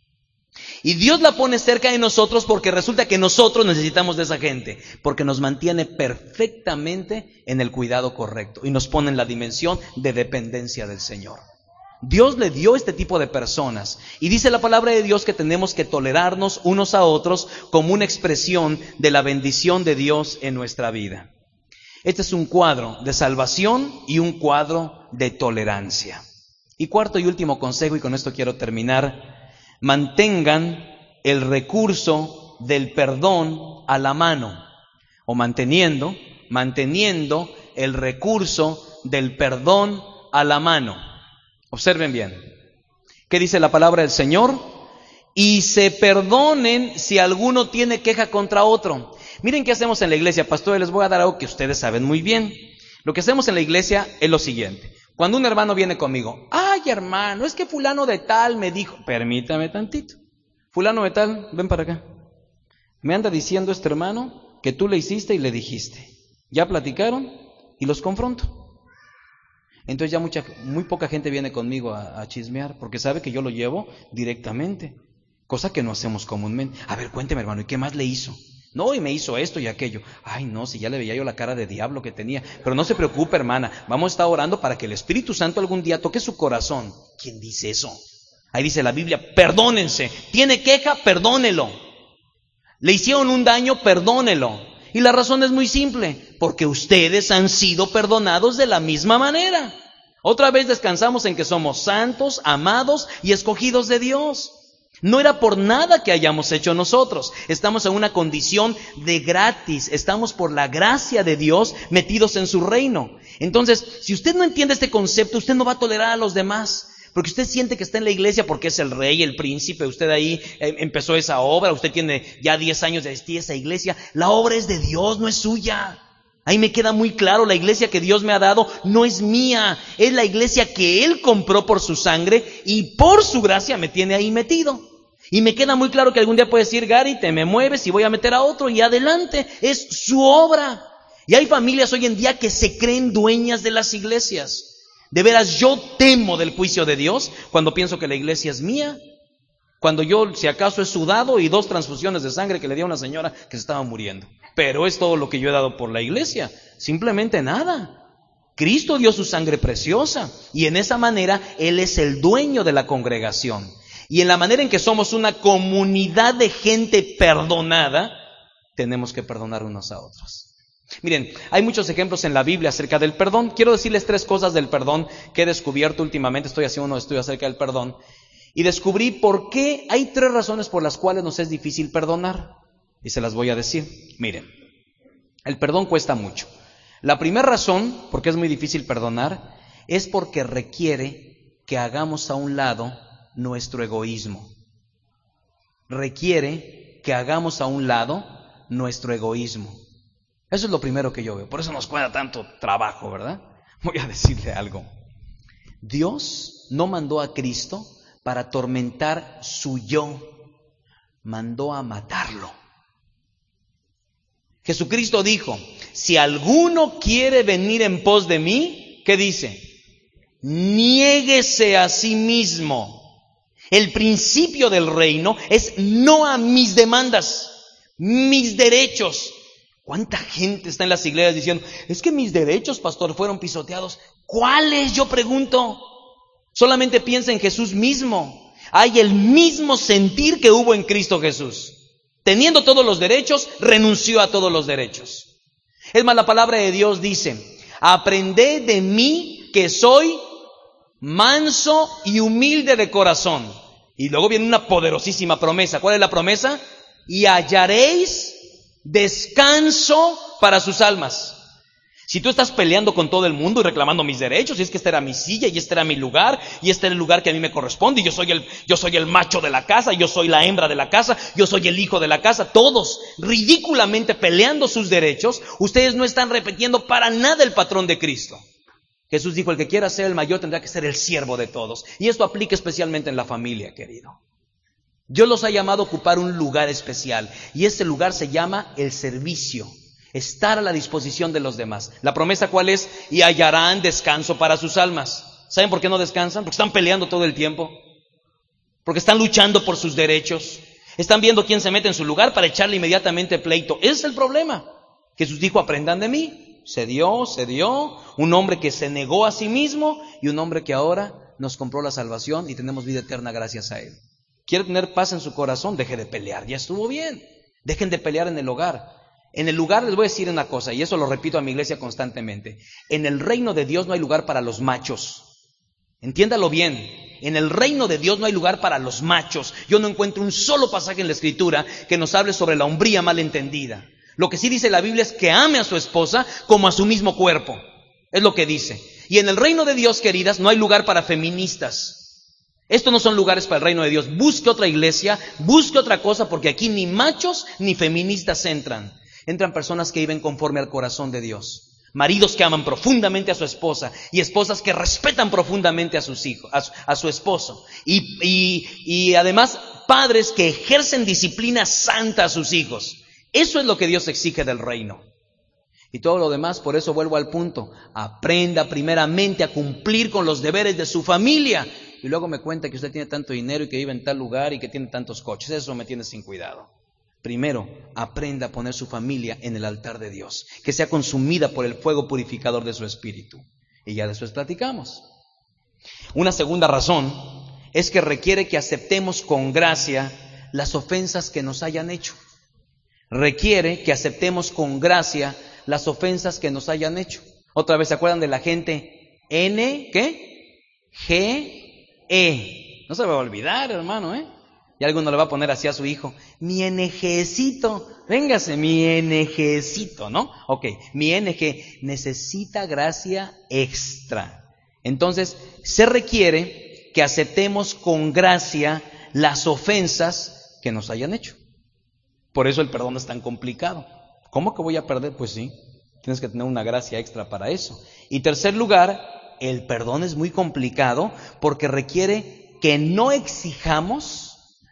Y Dios la pone cerca de nosotros porque resulta que nosotros necesitamos de esa gente. Porque nos mantiene perfectamente en el cuidado correcto. Y nos pone en la dimensión de dependencia del Señor. Dios le dio este tipo de personas. Y dice la palabra de Dios que tenemos que tolerarnos unos a otros como una expresión de la bendición de Dios en nuestra vida. Este es un cuadro de salvación y un cuadro de tolerancia. Y cuarto y último consejo, y con esto quiero terminar, mantengan el recurso del perdón a la mano, o manteniendo el recurso del perdón a la mano. Observen bien. ¿Qué dice la palabra del Señor? Y se perdonen si alguno tiene queja contra otro. Miren qué hacemos en la iglesia, pastores, les voy a dar algo que ustedes saben muy bien. Lo que hacemos en la iglesia es lo siguiente. Cuando un hermano viene conmigo, ay hermano, es que fulano de tal me dijo, permítame tantito. Fulano de tal, ven para acá. Me anda diciendo este hermano que tú le hiciste y le dijiste. Ya platicaron y los confronto. Entonces ya muy poca gente viene conmigo a chismear porque sabe que yo lo llevo directamente. Cosa que no hacemos comúnmente. A ver, cuénteme hermano, ¿y qué más le hizo? No, y me hizo esto y aquello. Ay, no, si ya le veía yo la cara de diablo que tenía. Pero no se preocupe, hermana. Vamos a estar orando para que el Espíritu Santo algún día toque su corazón. ¿Quién dice eso? Ahí dice la Biblia, perdónense. ¿Tiene queja? Perdónelo. ¿Le hicieron un daño? Perdónelo. Y la razón es muy simple. Porque ustedes han sido perdonados de la misma manera. Otra vez descansamos en que somos santos, amados y escogidos de Dios. No era por nada que hayamos hecho nosotros. Estamos en una condición de gratis. Estamos por la gracia de Dios metidos en su reino. Entonces, si usted no entiende este concepto, usted no va a tolerar a los demás. Porque usted siente que está en la iglesia porque es el rey, el príncipe. Usted ahí empezó esa obra. Usted tiene ya 10 años de asistir a esa iglesia. La obra es de Dios, no es suya. Ahí me queda muy claro, la iglesia que Dios me ha dado no es mía. Es la iglesia que Él compró por su sangre y por su gracia me tiene ahí metido. Y me queda muy claro que algún día puede decir, Gary, te me mueves y voy a meter a otro y adelante, es su obra. Y hay familias hoy en día que se creen dueñas de las iglesias. De veras, yo temo del juicio de Dios cuando pienso que la iglesia es mía. Cuando yo, si acaso, he sudado y 2 transfusiones de sangre que le di a una señora que se estaba muriendo. Pero es todo lo que yo he dado por la iglesia. Simplemente nada. Cristo dio su sangre preciosa y en esa manera Él es el dueño de la congregación. Y en la manera en que somos una comunidad de gente perdonada, tenemos que perdonar unos a otros. Miren, hay muchos ejemplos en la Biblia acerca del perdón. Quiero decirles 3 cosas del perdón que he descubierto últimamente. Estoy haciendo unos estudios acerca del perdón. y descubrí por qué hay 3 razones por las cuales nos es difícil perdonar. Y se las voy a decir. Miren, el perdón cuesta mucho. La primera razón, porque es muy difícil perdonar, es porque requiere que hagamos a un lado nuestro egoísmo. Requiere que hagamos a un lado nuestro egoísmo. Eso es lo primero que yo veo. Por eso nos cuesta tanto trabajo, ¿verdad? Voy a decirle algo. Dios no mandó a Cristo para atormentar su yo, mandó a matarlo. Jesucristo dijo, si alguno quiere venir en pos de mí, ¿qué dice? Niéguese a sí mismo. El principio del reino es no a mis demandas, mis derechos. ¿Cuánta gente está en las iglesias diciendo, es que mis derechos, pastor, fueron pisoteados? ¿Cuáles? Yo pregunto. Solamente piensa en Jesús mismo. Hay el mismo sentir que hubo en Cristo Jesús. Teniendo todos los derechos, renunció a todos los derechos. Es más, la palabra de Dios dice, aprended de mí que soy manso y humilde de corazón. Y luego viene una poderosísima promesa. ¿Cuál es la promesa? Y hallaréis descanso para sus almas. Si tú estás peleando con todo el mundo y reclamando mis derechos, y es que esta era mi silla, y este era mi lugar, y este era el lugar que a mí me corresponde, y yo soy el macho de la casa, yo soy la hembra de la casa, yo soy el hijo de la casa, todos ridículamente peleando sus derechos, ustedes no están repitiendo para nada el patrón de Cristo. Jesús dijo, el que quiera ser el mayor tendrá que ser el siervo de todos. Y esto aplica especialmente en la familia, querido. Dios los ha llamado a ocupar un lugar especial, y ese lugar se llama el servicio. Estar a la disposición de los demás. ¿La promesa cuál es? Y hallarán descanso para sus almas. ¿Saben por qué no descansan? Porque están peleando todo el tiempo. Porque están luchando por sus derechos. Están viendo quién se mete en su lugar para echarle inmediatamente pleito. Ese es el problema. Jesús dijo, aprendan de mí. Se dio. Un hombre que se negó a sí mismo y un hombre que ahora nos compró la salvación y tenemos vida eterna gracias a él. ¿Quiere tener paz en su corazón? Deje de pelear. Ya estuvo bien. Dejen de pelear en el hogar. En el lugar, les voy a decir una cosa, y eso lo repito a mi iglesia constantemente. En el reino de Dios no hay lugar para los machos. Entiéndalo bien. En el reino de Dios no hay lugar para los machos. Yo no encuentro un solo pasaje en la Escritura que nos hable sobre la hombría mal entendida. Lo que sí dice la Biblia es que ame a su esposa como a su mismo cuerpo. Es lo que dice. Y en el reino de Dios, queridas, no hay lugar para feministas. Estos no son lugares para el reino de Dios. Busque otra iglesia, busque otra cosa, porque aquí ni machos ni feministas entran. Entran personas que viven conforme al corazón de Dios. Maridos que aman profundamente a su esposa y esposas que respetan profundamente a sus hijos, a su esposo. Y además padres que ejercen disciplina santa a sus hijos. Eso es lo que Dios exige del reino. Y todo lo demás, por eso vuelvo al punto. Aprenda primeramente a cumplir con los deberes de su familia. Y luego me cuenta que usted tiene tanto dinero y que vive en tal lugar y que tiene tantos coches. Eso me tiene sin cuidado. Primero, aprenda a poner su familia en el altar de Dios, que sea consumida por el fuego purificador de su espíritu. Y ya después platicamos. Una segunda razón es que requiere que aceptemos con gracia las ofensas que nos hayan hecho. Requiere que aceptemos con gracia las ofensas que nos hayan hecho. Otra vez, ¿se acuerdan de la gente N, qué? G, E. No se va a olvidar, hermano, Y alguno le va a poner así a su hijo, mi NGcito, véngase, mi NGcito, ¿no? Ok, mi NG necesita gracia extra. Entonces, se requiere que aceptemos con gracia las ofensas que nos hayan hecho. Por eso el perdón es tan complicado. ¿Cómo que voy a perder? Pues sí, tienes que tener una gracia extra para eso. Y tercer lugar, el perdón es muy complicado porque requiere que no exijamos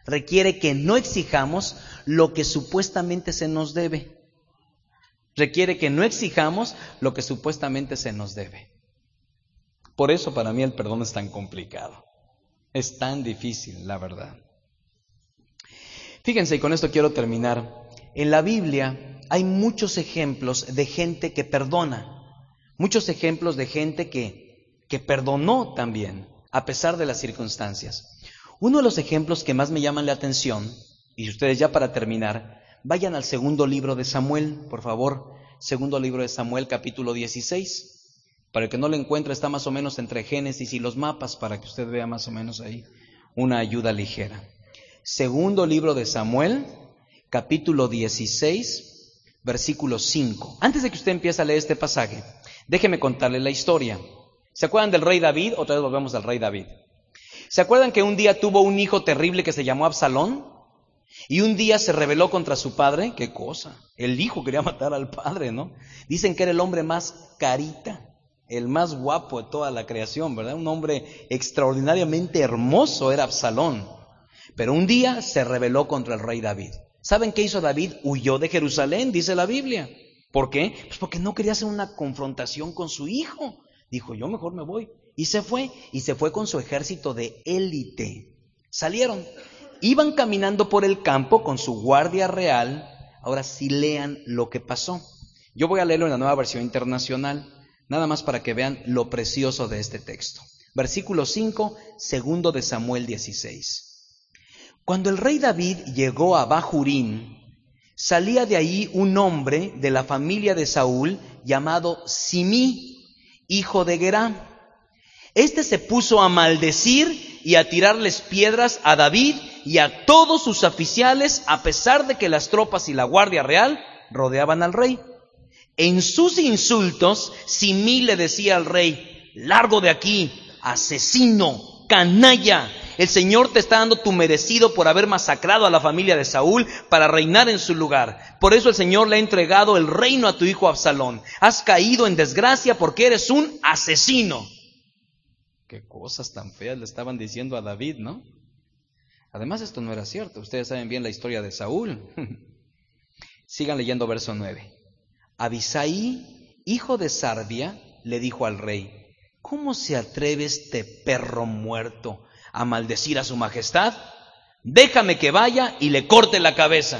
lo que supuestamente se nos debe. Requiere que no exijamos lo que supuestamente se nos debe. Por eso para mí el perdón es tan complicado. Es tan difícil, la verdad. Fíjense, y con esto quiero terminar. En la Biblia hay muchos ejemplos de gente que perdona. Muchos ejemplos de gente que perdonó también, a pesar de las circunstancias. Uno de los ejemplos que más me llaman la atención, y ustedes ya para terminar, vayan al segundo libro de Samuel, por favor. Segundo libro de Samuel, capítulo 16. Para el que no lo encuentre, está más o menos entre Génesis y los mapas, para que usted vea más o menos ahí. una ayuda ligera. Segundo libro de Samuel, capítulo 16, versículo 5. Antes de que usted empiece a leer este pasaje, déjeme contarle la historia. ¿Se acuerdan del rey David? Otra vez volvemos al rey David. ¿Se acuerdan que un día tuvo un hijo terrible que se llamó Absalón? Y un día se rebeló contra su padre. ¿Qué cosa? El hijo quería matar al padre, ¿no? Dicen que era el hombre más carita, el más guapo de toda la creación, ¿verdad? Un hombre extraordinariamente hermoso era Absalón. Pero un día se rebeló contra el rey David. ¿Saben qué hizo David? Huyó de Jerusalén, dice la Biblia. ¿Por qué? Pues porque no quería hacer una confrontación con su hijo. Dijo, yo mejor me voy. Y se fue con su ejército de élite. Salieron. Iban caminando por el campo con su guardia real. Ahora sí lean lo que pasó. Yo voy a leerlo en la Nueva Versión Internacional, nada más para que vean lo precioso de este texto. Versículo 5, segundo de Samuel 16. Cuando el rey David llegó a Bahurín, salía de ahí un hombre de la familia de Saúl llamado Simí, hijo de Gerá. Este se puso a maldecir y a tirarles piedras a David y a todos sus oficiales, a pesar de que las tropas y la guardia real rodeaban al rey. En sus insultos, Simí le decía al rey, largo de aquí, asesino, canalla, el Señor te está dando tu merecido por haber masacrado a la familia de Saúl para reinar en su lugar. Por eso el Señor le ha entregado el reino a tu hijo Absalón. Has caído en desgracia porque eres un asesino. Qué cosas tan feas le estaban diciendo a David, ¿no? Además, esto no era cierto. Ustedes saben bien la historia de Saúl. Sigan leyendo verso 9. Abisai, hijo de Sarbia, le dijo al rey, ¿cómo se atreve este perro muerto a maldecir a su majestad? Déjame que vaya y le corte la cabeza.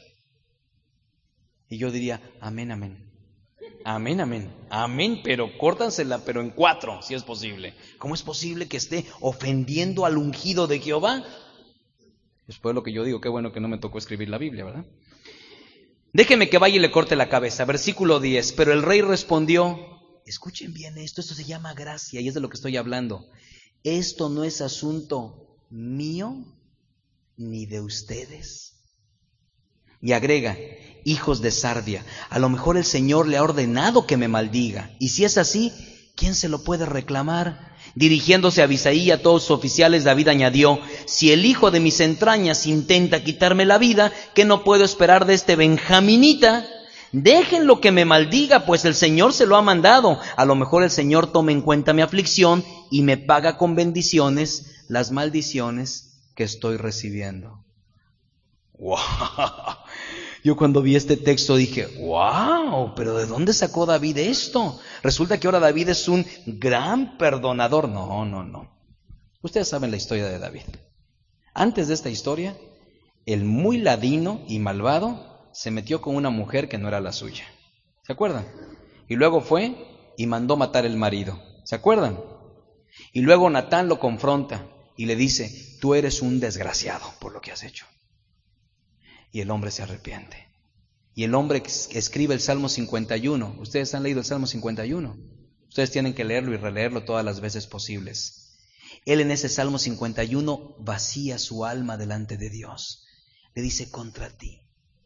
Y yo diría, amén, amén. Amén, amén, amén, pero córtansela, pero en 4, si es posible. ¿Cómo es posible que esté ofendiendo al ungido de Jehová? Después de lo que yo digo, qué bueno que no me tocó escribir la Biblia, ¿verdad? Déjeme que vaya y le corte la cabeza. Versículo 10, pero el rey respondió, escuchen bien esto se llama gracia y es de lo que estoy hablando. Esto no es asunto mío ni de ustedes. Y agrega, hijos de Sarbia, a lo mejor el Señor le ha ordenado que me maldiga. Y si es así, ¿quién se lo puede reclamar? Dirigiéndose a Abisai y a todos sus oficiales, David añadió, si el hijo de mis entrañas intenta quitarme la vida, ¿qué no puedo esperar de este benjaminita? Déjenlo que me maldiga, pues el Señor se lo ha mandado. A lo mejor el Señor tome en cuenta mi aflicción y me paga con bendiciones las maldiciones que estoy recibiendo. ¡Wow! Yo cuando vi este texto dije, ¡wow! ¿Pero de dónde sacó David esto? Resulta que ahora David es un gran perdonador. No. Ustedes saben la historia de David. Antes de esta historia, el muy ladino y malvado se metió con una mujer que no era la suya. ¿Se acuerdan? Y luego fue y mandó matar el marido. ¿Se acuerdan? Y luego Natán lo confronta y le dice, tú eres un desgraciado por lo que has hecho. Y el hombre se arrepiente. Y el hombre escribe el Salmo 51. Ustedes han leído el Salmo 51. Ustedes tienen que leerlo y releerlo todas las veces posibles. Él en ese Salmo 51 vacía su alma delante de Dios. Le dice, contra ti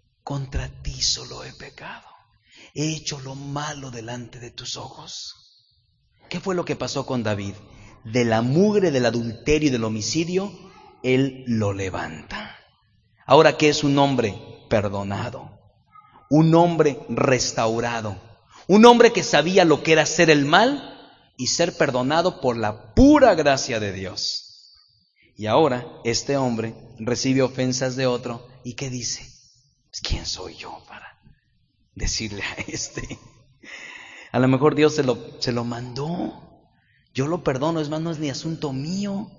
solo he pecado. He hecho lo malo delante de tus ojos. ¿Qué fue lo que pasó con David? De la mugre del adulterio y del homicidio, él lo levanta. Ahora, ¿qué es un hombre perdonado? Un hombre restaurado. Un hombre que sabía lo que era hacer el mal y ser perdonado por la pura gracia de Dios. Y ahora este hombre recibe ofensas de otro. ¿Y qué dice? ¿Quién soy yo para decirle a este? A lo mejor Dios se lo mandó. Yo lo perdono, es más, no es ni asunto mío.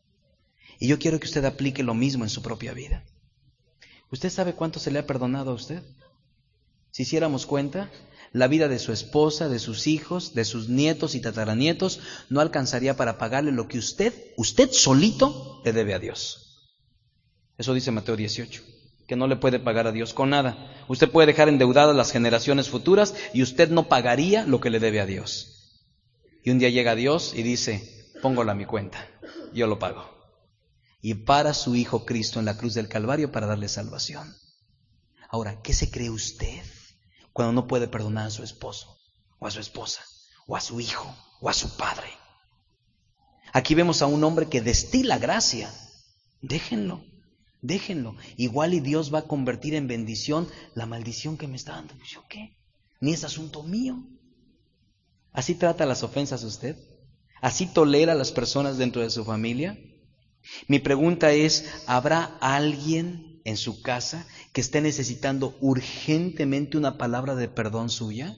Y yo quiero que usted aplique lo mismo en su propia vida. ¿Usted sabe cuánto se le ha perdonado a usted? Si hiciéramos cuenta, la vida de su esposa, de sus hijos, de sus nietos y tataranietos no alcanzaría para pagarle lo que usted solito le debe a Dios. Eso dice Mateo 18, que no le puede pagar a Dios con nada. Usted puede dejar endeudadas las generaciones futuras y usted no pagaría lo que le debe a Dios. Y un día llega Dios y dice, póngalo a mi cuenta, yo lo pago. y para su Hijo Cristo en la cruz del Calvario para darle salvación. Ahora, ¿qué se cree usted cuando no puede perdonar a su esposo, o a su esposa, o a su hijo, o a su padre? Aquí vemos a un hombre que destila gracia. Déjenlo. Igual y Dios va a convertir en bendición la maldición que me está dando. ¿Yo qué? Ni es asunto mío. ¿Así trata las ofensas usted? ¿Así tolera a las personas dentro de su familia? Mi pregunta es, ¿habrá alguien en su casa que esté necesitando urgentemente una palabra de perdón suya?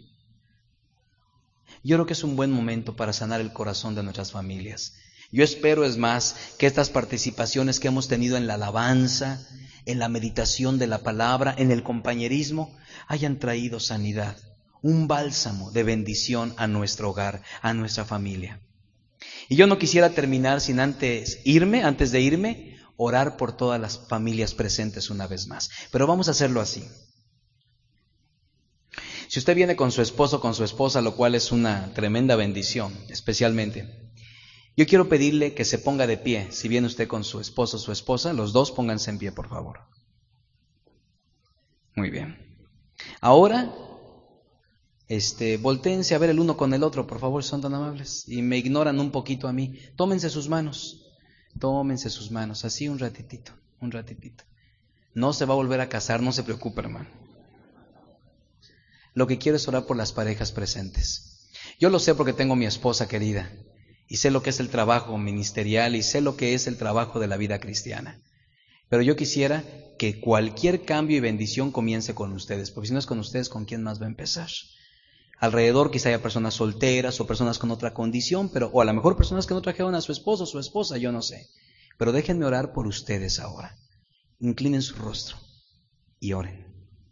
Yo creo que es un buen momento para sanar el corazón de nuestras familias. Yo espero, es más, que estas participaciones que hemos tenido en la alabanza, en la meditación de la palabra, en el compañerismo, hayan traído sanidad, un bálsamo de bendición a nuestro hogar, a nuestra familia. Y yo no quisiera terminar sin antes de irme, orar por todas las familias presentes una vez más. Pero vamos a hacerlo así. Si usted viene con su esposo o con su esposa, lo cual es una tremenda bendición, especialmente, yo quiero pedirle que se ponga de pie. Si viene usted con su esposo o su esposa, los dos pónganse en pie, por favor. Muy bien. Ahora, voltéense a ver el uno con el otro, por favor, son tan amables. Y me ignoran un poquito a mí. Tómense sus manos, así un ratitito. No se va a volver a casar, no se preocupe, hermano. Lo que quiero es orar por las parejas presentes. Yo lo sé porque tengo mi esposa querida. Y sé lo que es el trabajo ministerial y sé lo que es el trabajo de la vida cristiana. Pero yo quisiera que cualquier cambio y bendición comience con ustedes, porque si no es con ustedes, ¿con quién más va a empezar? Alrededor quizá haya personas solteras o personas con otra condición, o a lo mejor personas que no trajeron a su esposo o su esposa, yo no sé. Pero déjenme orar por ustedes ahora. Inclinen su rostro y oren.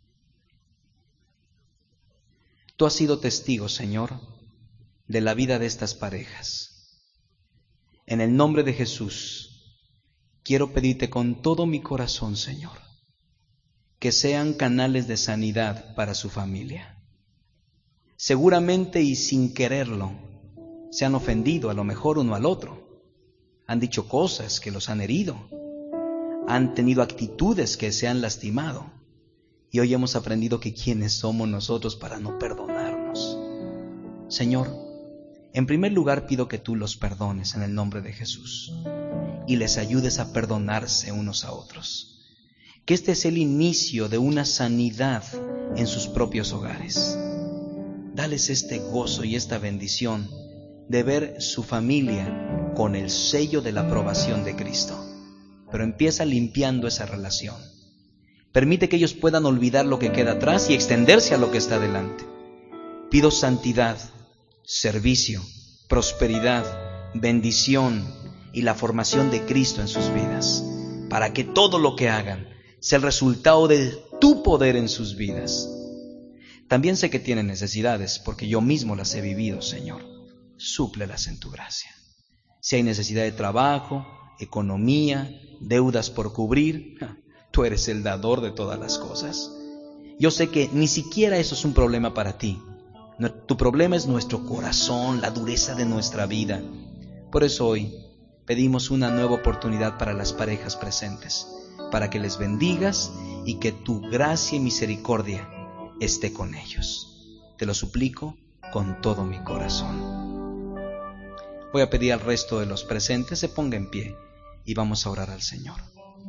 Tú has sido testigo, Señor, de la vida de estas parejas. En el nombre de Jesús, quiero pedirte con todo mi corazón, Señor, que sean canales de sanidad para su familia. Seguramente y sin quererlo, se han ofendido a lo mejor uno al otro. Han dicho cosas que los han herido. Han tenido actitudes que se han lastimado. Y hoy hemos aprendido que quiénes somos nosotros para no perdonarnos. Señor, en primer lugar pido que tú los perdones en el nombre de Jesús y les ayudes a perdonarse unos a otros. Que este es el inicio de una sanidad en sus propios hogares. Dales este gozo y esta bendición de ver su familia con el sello de la aprobación de Cristo. Pero empieza limpiando esa relación. Permite que ellos puedan olvidar lo que queda atrás y extenderse a lo que está delante. Pido santidad, servicio, prosperidad, bendición y la formación de Cristo en sus vidas, para que todo lo que hagan sea el resultado de tu poder en sus vidas. También sé que tienen necesidades, porque yo mismo las he vivido, Señor. Súplelas en tu gracia. Si hay necesidad de trabajo, economía, deudas por cubrir, tú eres el dador de todas las cosas. Yo sé que ni siquiera eso es un problema para ti. Tu problema es nuestro corazón, la dureza de nuestra vida. Por eso hoy pedimos una nueva oportunidad para las parejas presentes, para que les bendigas y que tu gracia y misericordia esté con ellos. Te lo suplico con todo mi corazón. Voy a pedir al resto de los presentes se ponga en pie y vamos a orar al Señor.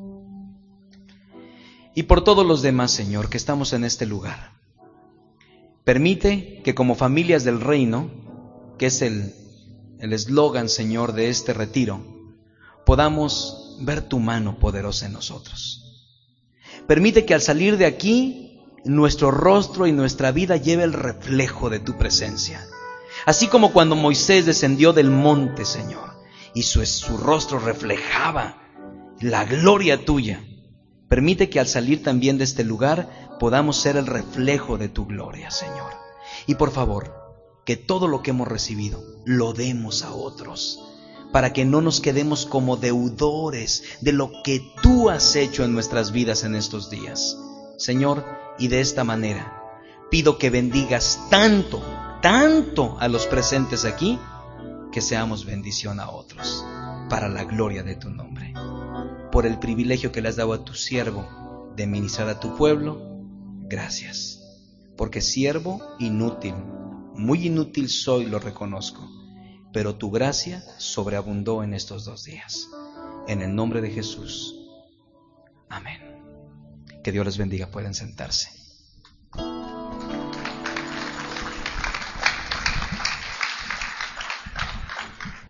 Y por todos los demás, Señor, que estamos en este lugar, permite que como familias del reino, que es el eslogan, Señor, de este retiro, podamos ver tu mano poderosa en nosotros. Permite que al salir de aquí, nuestro rostro y nuestra vida lleve el reflejo de tu presencia. Así como cuando Moisés descendió del monte, Señor, y su rostro reflejaba la gloria tuya. Permite que al salir también de este lugar podamos ser el reflejo de tu gloria, Señor. Y por favor, que todo lo que hemos recibido lo demos a otros, para que no nos quedemos como deudores de lo que tú has hecho en nuestras vidas en estos días. Señor, y de esta manera pido que bendigas tanto a los presentes aquí, que seamos bendición a otros, para la gloria de tu nombre. por el privilegio que le has dado a tu siervo de ministrar a tu pueblo, gracias. Porque siervo inútil, muy inútil soy, lo reconozco, pero tu gracia sobreabundó en estos 2 días. En el nombre de Jesús. Amén. Que Dios les bendiga. Pueden sentarse.